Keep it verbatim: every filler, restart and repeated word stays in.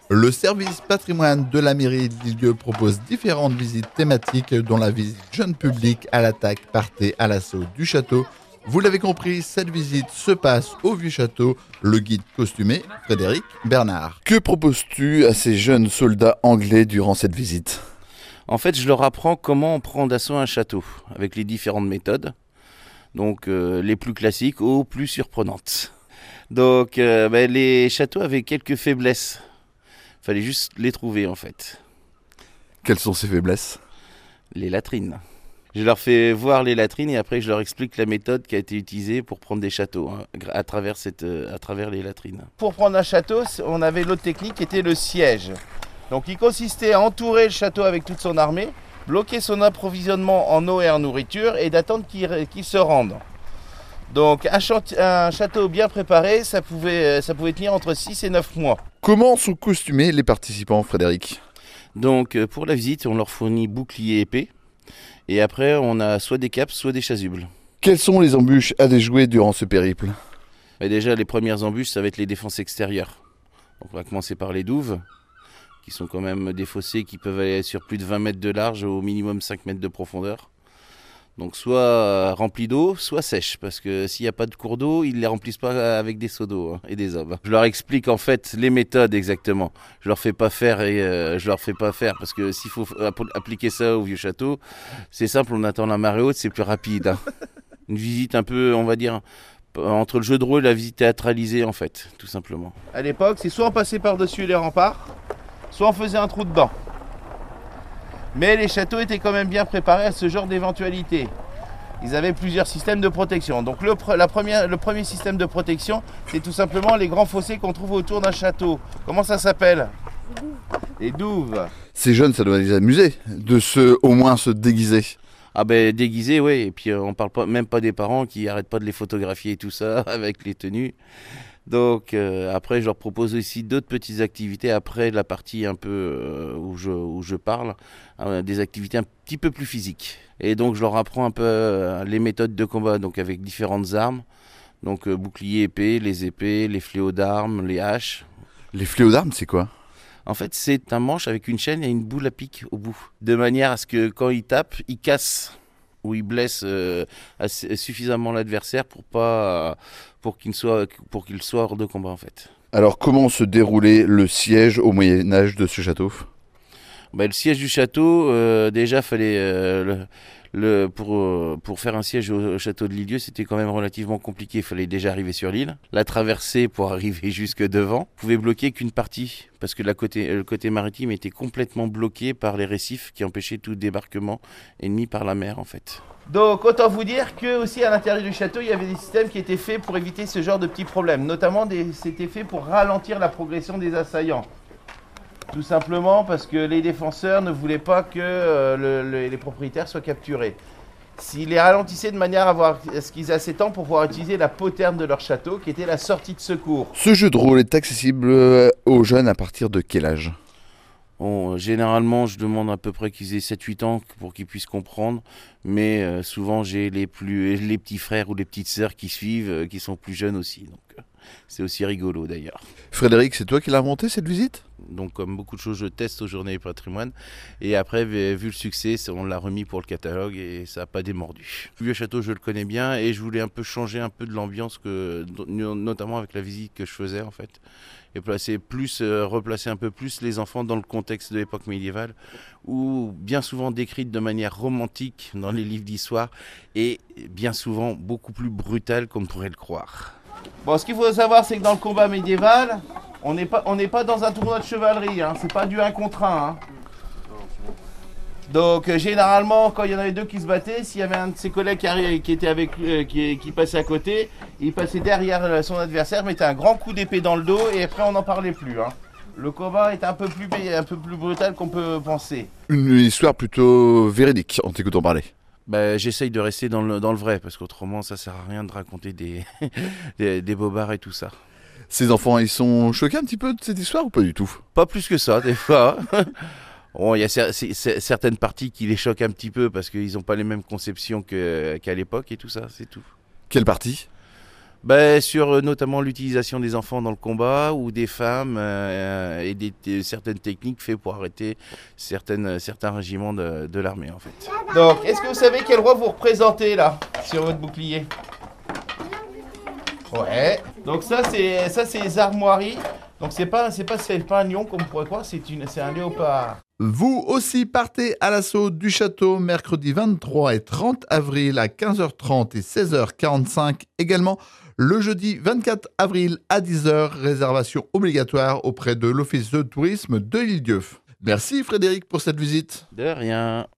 Le service patrimoine de la mairie d'Île-d'Yeu propose différentes visites thématiques, dont la visite jeune public à l'attaque, partez à l'assaut du château. Vous l'avez compris, cette visite se passe au Vieux Château. Le guide costumé, Frédéric Bernard. Que proposes-tu à ces jeunes soldats anglais durant cette visite ? En fait, je leur apprends comment on prend d'assaut un château, avec les différentes méthodes. Donc euh, les plus classiques aux plus surprenantes. Donc euh, ben, les châteaux avaient quelques faiblesses. Il fallait juste les trouver en fait. Quelles sont ces faiblesses ? Les latrines. Je leur fais voir les latrines et après je leur explique la méthode qui a été utilisée pour prendre des châteaux hein, à travers, cette, à travers les latrines. Pour prendre un château, on avait l'autre technique qui était le siège. Donc il consistait à entourer le château avec toute son armée, bloquer son approvisionnement en eau et en nourriture et d'attendre qu'il, qu'il se rende. Donc un, chant- un château bien préparé, ça pouvait, ça pouvait tenir entre six et neuf mois. Comment sont costumés les participants, Frédéric ? Donc pour la visite, on leur fournit bouclier et épée. Et après, on a soit des capes, soit des chasubles. Quelles sont les embûches à déjouer durant ce périple ? Mais déjà, les premières embûches, ça va être les défenses extérieures. Donc, on va commencer par les douves, qui sont quand même des fossés qui peuvent aller sur plus de vingt mètres de large, au minimum cinq mètres de profondeur. Donc soit remplis d'eau, soit sèches, parce que s'il n'y a pas de cours d'eau, ils ne les remplissent pas avec des seaux d'eau hein, et des hommes. Je leur explique en fait les méthodes exactement. Je leur fais pas faire et euh, je leur fais pas faire parce que s'il faut appliquer ça au Vieux Château, c'est simple, on attend la marée haute, c'est plus rapide. Hein. Une visite un peu, on va dire, entre le jeu de rôle et la visite théâtralisée en fait, tout simplement. À l'époque, c'est soit on passait par-dessus les remparts, soit on faisait un trou dedans. Mais les châteaux étaient quand même bien préparés à ce genre d'éventualité. Ils avaient plusieurs systèmes de protection. Donc le, la première, le premier système de protection, c'est tout simplement les grands fossés qu'on trouve autour d'un château. Comment ça s'appelle ? Les douves. Ces jeunes, ça doit les amuser de se, au moins se déguiser. Ah ben déguisés, oui. Et puis euh, on parle pas, même pas des parents qui arrêtent pas de les photographier et tout ça avec les tenues. Donc euh, après, je leur propose aussi d'autres petites activités après la partie un peu euh, où, je, où je parle, euh, des activités un petit peu plus physiques. Et donc je leur apprends un peu euh, les méthodes de combat, donc avec différentes armes, donc euh, bouclier, épée, les épées, les fléaux d'armes, les haches. Les fléaux d'armes, c'est quoi ? En fait, c'est un manche avec une chaîne et une boule à pic au bout, de manière à ce que quand ils tapent, ils cassent ou ils blessent euh, assez, suffisamment l'adversaire pour pas, pour qu'il soit, pour qu'il soit hors de combat en fait. Alors comment se déroulait le siège au Moyen-Âge de ce château ? Bah, le siège du château, euh, déjà fallait euh, le, le, pour, euh, pour faire un siège au, au château de l'Île-d'Yeu, c'était quand même relativement compliqué. Il fallait déjà arriver sur l'île, la traverser pour arriver jusque devant. On pouvait bloquer qu'une partie parce que la côté, le côté maritime était complètement bloqué par les récifs qui empêchaient tout débarquement ennemi par la mer en fait. Donc autant vous dire que aussi à l'intérieur du château, il y avait des systèmes qui étaient faits pour éviter ce genre de petits problèmes. Notamment, des, c'était fait pour ralentir la progression des assaillants. Tout simplement parce que les défenseurs ne voulaient pas que euh, le, le, les propriétaires soient capturés. S'ils les ralentissaient de manière à, avoir, à ce qu'ils aient assez de temps pour pouvoir utiliser la poterne de leur château, qui était la sortie de secours. Ce jeu de rôle est accessible aux jeunes à partir de quel âge ? Bon, généralement, je demande à peu près qu'ils aient sept huit ans pour qu'ils puissent comprendre, mais euh, souvent j'ai les, plus, les petits frères ou les petites sœurs qui suivent, euh, qui sont plus jeunes aussi. Donc, euh, c'est aussi rigolo d'ailleurs. Frédéric, c'est toi qui l'as inventé cette visite ? Donc comme beaucoup de choses, je teste aux Journées du Patrimoine. Et après, vu le succès, on l'a remis pour le catalogue et ça n'a pas démordu. Le Vieux Château, je le connais bien et je voulais un peu changer un peu de l'ambiance, que, notamment avec la visite que je faisais en fait. Et placer plus, euh, replacer un peu plus les enfants dans le contexte de l'époque médiévale, où bien souvent décrite de manière romantique dans les livres d'histoire et bien souvent beaucoup plus brutale qu'on ne pourrait le croire. Bon, ce qu'il faut savoir, c'est que dans le combat médiéval, on n'est pas, on n'est pas dans un tournoi de chevalerie, hein, c'est pas du un contre un. Hein. Donc euh, généralement, quand il y en avait deux qui se battaient, s'il y avait un de ses collègues qui, arrivait, qui était avec, euh, qui, qui passait à côté, il passait derrière son adversaire, mettait un grand coup d'épée dans le dos et après on n'en parlait plus. Hein. Le combat est un peu plus, un peu plus brutal qu'on peut penser. Une histoire plutôt véridique en t'écoutant parler. Bah, j'essaye de rester dans le, dans le vrai, parce qu'autrement ça sert à rien de raconter des, des, des bobards et tout ça. Ces enfants, ils sont choqués un petit peu de cette histoire ou pas du tout ? Pas plus que ça, des fois. Bon, il y a cer- c- c- certaines parties qui les choquent un petit peu, parce qu'ils n'ont pas les mêmes conceptions que, qu'à l'époque et tout ça, c'est tout. Quelle partie ? Ben, sur euh, notamment l'utilisation des enfants dans le combat ou des femmes euh, et des, des- certaines techniques faites pour arrêter certaines, certains régiments de, de l'armée en fait. Donc, est-ce que vous savez quel roi vous représentez là, sur votre bouclier? Ouais. Donc ça, c'est ça, c'est les armoiries. Donc c'est pas, c'est pas, c'est pas un lion comme on pourrait croire, c'est une, c'est un léopard. Vous aussi partez à l'assaut du château mercredi vingt-trois et trente avril à quinze heures trente et seize heures quarante-cinq. Également le jeudi vingt-quatre avril à dix heures. Réservation obligatoire auprès de l'Office de tourisme de l'Île-d'Yeu. Merci Frédéric pour cette visite. De rien.